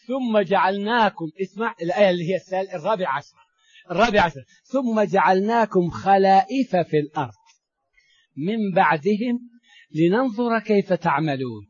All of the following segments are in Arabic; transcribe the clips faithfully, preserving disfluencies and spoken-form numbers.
ثم جعلناكم، اسمع الآية اللي هي الرابع عشر الرابع عشر ثم جعلناكم خلائف في الأرض من بعدهم لننظر كيف تعملون.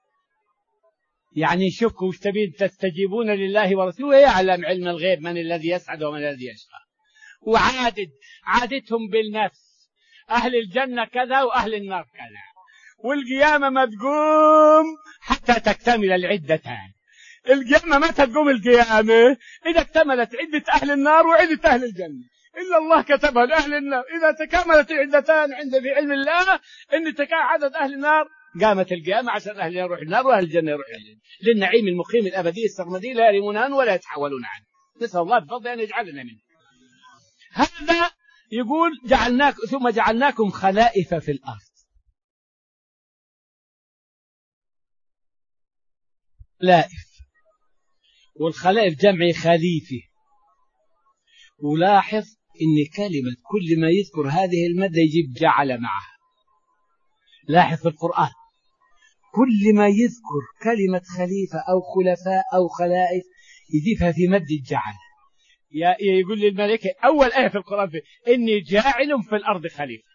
يعني شوفوا وش تبين تستجيبون لله ورسوله، يعلم علم الغيب من الذي يسعد ومن الذي يشقى. وعادد عادتهم بالنفس، أهل الجنة كذا وأهل النار كذا، والقيامة ما تقوم حتى تكتمل العدتان. القيامة متى تقوم القيامة؟ إذا اكتملت عدة أهل النار وعدة أهل الجنة، إلا الله كتبها لأهل النار. إذا تكملت العدتان عند في علم الله إن تكون عدد أهل النار، قامت القيامة عشان أهل النار يروح النار وأهل الجنة يروح الجنة، للنعيم المقيم الأبدي السرمدي لا يرمون عنه ولا يتحولون عنه. نسأل الله بفضل أن يجعلنا منه. هذا يقول جعلناك ثم جعلناكم خلائف في الأرض. خلائف، والخلائف جمع خليفة. ولاحظ إن كلمة كل ما يذكر هذه المادة يجيب جعل معها. لاحظ في القرآن كل ما يذكر كلمة خليفة أو خلفاء أو خلائف يضيفها في مد الجعل. يقول للملائكة أول آية في القرآن في إني جاعل في الأرض خليفة،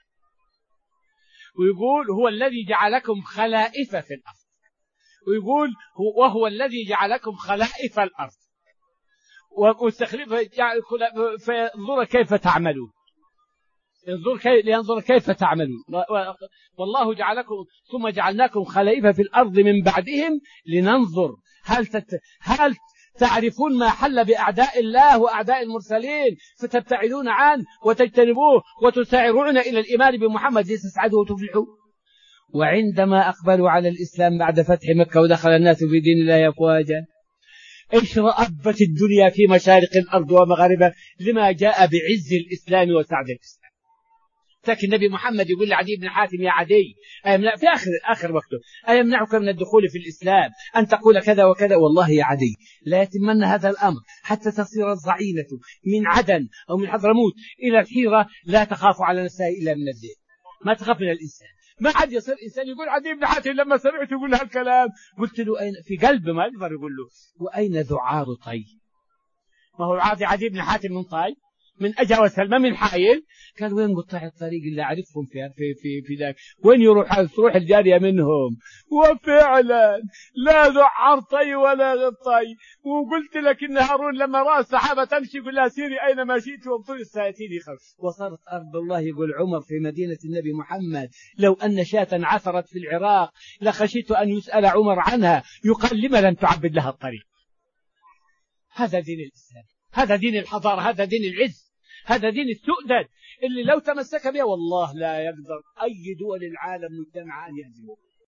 ويقول هو الذي جعلكم خلائف في الأرض، ويقول وهو الذي جعلكم خلائف الأرض واستخلف فانظر كيف تعملون. انظر كيف لينظر كيف تعملون. والله جعلكم ثم جعلناكم خلائف في الأرض من بعدهم لننظر هل تت... هل تعرفون ما حل بأعداء الله وأعداء المرسلين فتبتعدون عنه وتجتنبوه وتسارعون إلى الإيمان بمحمد لتسعدوا وتفلحوا. وعندما أقبلوا على الإسلام بعد فتح مكة ودخل الناس في دين الله أفواجا إيش رأبت الدنيا في مشارق الأرض ومغاربها لما جاء بعز الإسلام وسعد الإسلام. لكن النبي محمد يقول لعدي بن حاتم يا عدي أيمنع في آخر آخر وقته أيمنعك من الدخول في الإسلام أن تقول كذا وكذا؟ والله يا عدي لا يتمن هذا الأمر حتى تصير الضعينة من عدن أو من حضرموت إلى الحيرة لا تخاف على نفسها إلا من الذئب. ما تخاف من الإنسان. ما حد يصير إنسان يقول عدي بن حاتم لما سمعت يقول هالكلام قلت له أين في قلبه ما يقدر يقول له وأين ذعار طي؟ ما هو عادي عدي بن حاتم من طي من أجا وسلمى من حائل. قال وين قطاع الطريق اللي أعرفهم في في في في ذاك وين يروح تروح الجارية منهم؟ وفعلا لا ذعار طي ولا غطي. وقلت لك إن هارون لما رأى السحابة تمشي يقول لها سيري أينما شئت وابطل الساتين خلف. وصارت أرض الله يقول عمر في مدينة النبي محمد لو أن شاة عثرت في العراق لخشيت أن يسأل عمر عنها يقال لما لم تعبد لها الطريق. هذا دين الإسلام، هذا دين الحضارة، هذا دين العز، هذا دين السؤدد اللي لو تمسك به والله لا يقدر أي دول العالم مجتمعان يهزموه.